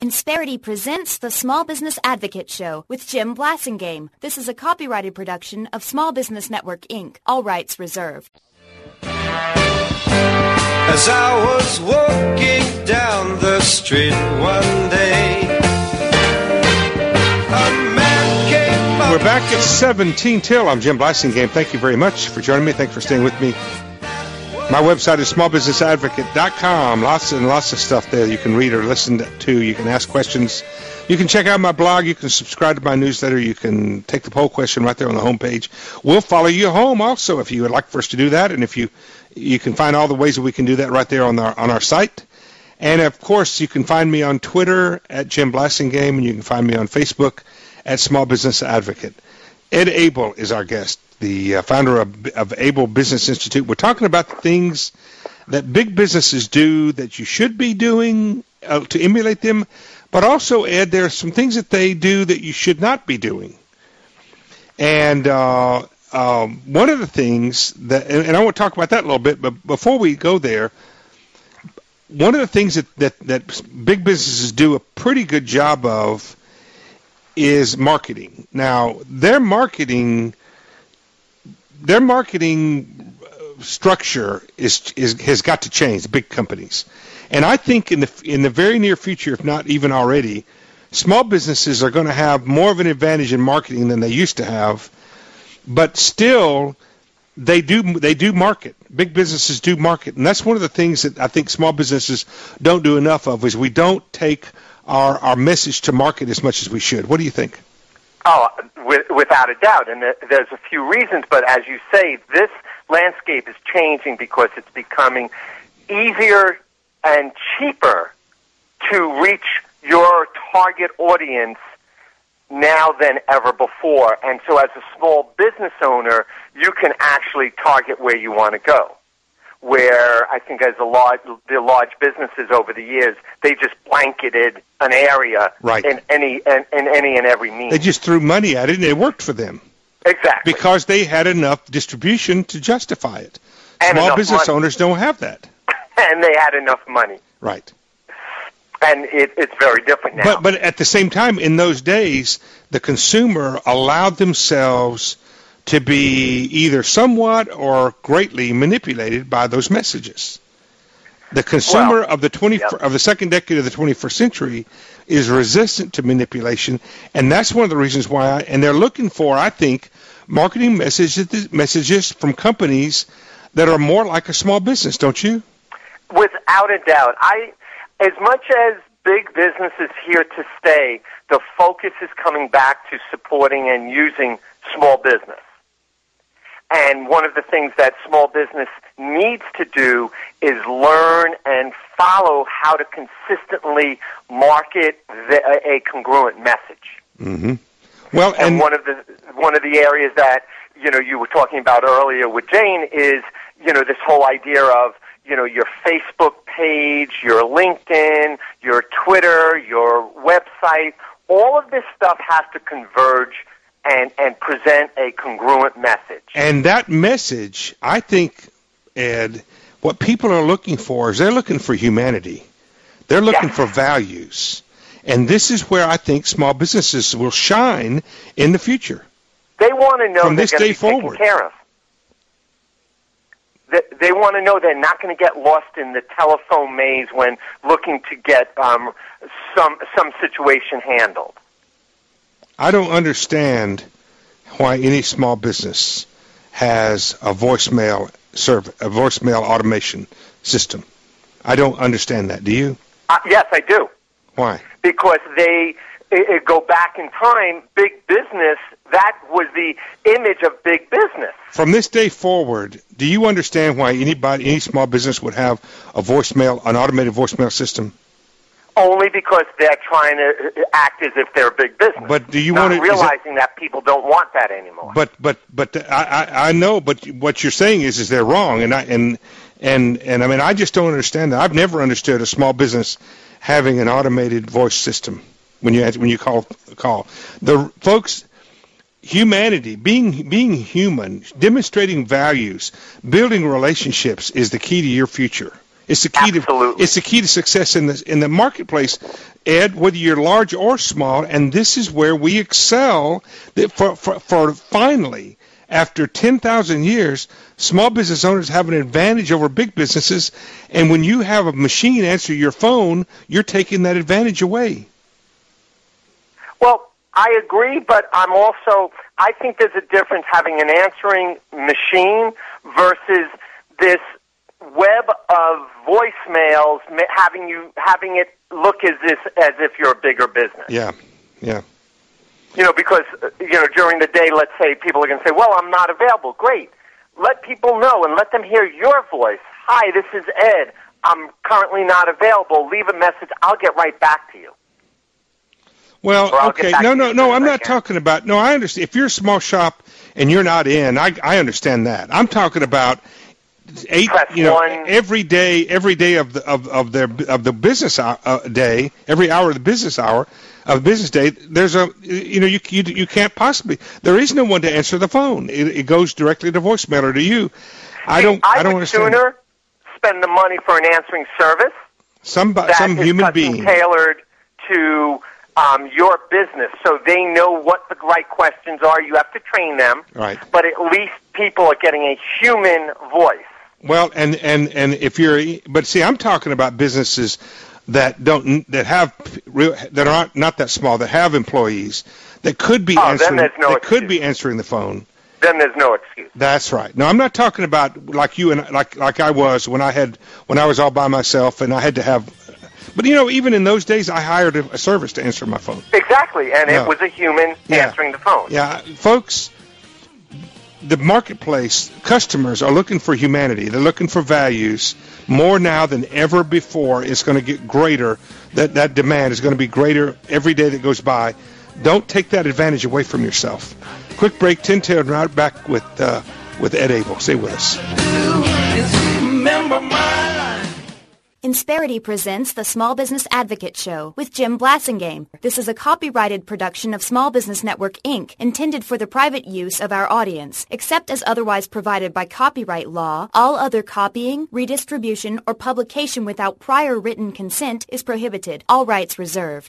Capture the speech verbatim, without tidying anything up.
Insperity presents the Small Business Advocate Show with Jim Blasingame. This is a copyrighted production of Small Business Network, Incorporated. All rights reserved. As I was walking down the street one day, a man came up. We're back at seventeen till. I'm Jim Blasingame. Thank you very much for joining me. Thanks for staying with me. My website is small business advocate dot com. Lots and lots of stuff there you can read or listen to. You can ask questions. You can check out my blog. You can subscribe to my newsletter. You can take the poll question right there on the homepage. We'll follow you home also if you would like for us to do that. And if you you can find all the ways that we can do that right there on our on our site. And of course, you can find me on Twitter at Jim Blasingame, and you can find me on Facebook at Small Business Advocate. Ed Abel is our guest, the uh, founder of, of Abel Business Institute. We're talking about the things that big businesses do that you should be doing uh, to emulate them, but also, Ed, there are some things that they do that you should not be doing. And uh, um, one of the things that, and, and I want to talk about that a little bit, but before we go there, one of the things that, that, that big businesses do a pretty good job of is marketing. Now, their marketing, their marketing structure is is has got to change. The big companies, and I think in the in the very near future, if not even already, small businesses are going to have more of an advantage in marketing than they used to have. But still, they do they do market. Big businesses do market, and that's one of the things that I think small businesses don't do enough of. Is we don't take Our, our message to market as much as we should. What do you think? Oh, with, without a doubt, and there's a few reasons, but as you say, this landscape is changing because it's becoming easier and cheaper to reach your target audience now than ever before. And so as a small business owner, you can actually target where you want to go. Where I think as a large, the large businesses over the years, they just blanketed an area right. in any in, in any and every means. They just threw money at it, and it worked for them. Exactly. Because they had enough distribution to justify it. And Small business money. owners don't have that. And they had enough money. Right. And it, it's very different now. But but at the same time, in those days, the consumer allowed themselves to be either somewhat or greatly manipulated by those messages. The consumer well, of the twenty yep. of the second decade of the twenty-first century is resistant to manipulation, and that's one of the reasons why. I, and they're looking for, I think, marketing messages messages from companies that are more like a small business. Don't you? Without a doubt, I as much as big business is here to stay, the focus is coming back to supporting and using small business. And one of the things that small business needs to do is learn and follow how to consistently market the, a congruent message. Mm-hmm. Well, and, and one of the one of the areas that you know you were talking about earlier with Jane is you know this whole idea of you know your Facebook page, your LinkedIn, your Twitter, your website. All of this stuff has to converge and, and present a congruent message. And that message, I think, Ed, what people are looking for is they're looking for humanity. They're looking yes. for values. And this is where I think small businesses will shine in the future. They want to know From they're this going day to be forward. taken care of. They, they want to know they're not going to get lost in the telephone maze when looking to get um, some some situation handled. I don't understand why any small business has a voicemail serv- a voicemail automation system. I don't understand that. Do you? Uh, yes, I do. Why? Because they it, it go back in time. Big business. That was the image of big business. From this day forward, do you understand why anybody, any small business would have a voicemail, an automated voicemail system? Only because they're trying to act as if they're a big business. But do you not want to realizing that people don't want that anymore? But but but I, I I know. But what you're saying is is they're wrong, and I and and and I mean I just don't understand that. I've never understood a small business having an automated voice system when you when you call call the folks. Humanity, being being human, demonstrating values, building relationships is the key to your future. It's the key Absolutely. to it's the key to success in the in the marketplace, Ed. Whether you're large or small, and this is where we excel. That for for, for finally, after ten thousand years, small business owners have an advantage over big businesses. And when you have a machine answer your phone, you're taking that advantage away. Well, I agree, but I'm also, I think there's a difference having an answering machine versus this web of voicemails having you having it look as if, as if you're a bigger business. Yeah, yeah. You know, because, you know, during the day, let's say people are going to say, well, I'm not available. Great. Let people know and let them hear your voice. Hi, this is Ed. I'm currently not available. Leave a message. I'll get right back to you. Well, okay. No, no, no, I'm not talking about, no, I understand. If you're a small shop and you're not in, I, I understand that. I'm talking about eight, Press you know, one. every day, every day of the, of, of their, of the business uh, day, every hour of the business hour, of the business day, there's a, you know, you, you, you can't possibly, there is no one to answer the phone. It, it goes directly to voicemail or to you. I don't, I, I don't would understand. sooner spend the money for an answering service Some, that some is human custom being. tailored to um, your business, so they know what the right questions are. You have to train them, Right. but at least people are getting a human voice. Well, and, and, and if you're, but see, I'm talking about businesses that don't, that have, real, that are not, not that small, that have employees, that could be Oh, then answering, there's no that could excuse. be answering the phone. Then there's no excuse. That's right. No, I'm not talking about like you and like like I was when I had when I was all by myself and I had to have. But you know, even in those days, I hired a, a service to answer my phone. Exactly, and No. it was a human Yeah. answering the phone. Yeah, folks. The marketplace customers are looking for humanity. They're looking for values more now than ever before. It's going to get greater. That that demand is going to be greater every day that goes by. Don't take that advantage away from yourself. Quick break. Tin Tail right back with uh, with Ed Abel. Stay with us. Insperity presents the Small Business Advocate Show with Jim Blasingame. This is a copyrighted production of Small Business Network, Incorporated, intended for the private use of our audience. Except as otherwise provided by copyright law, all other copying, redistribution, or publication without prior written consent is prohibited. All rights reserved.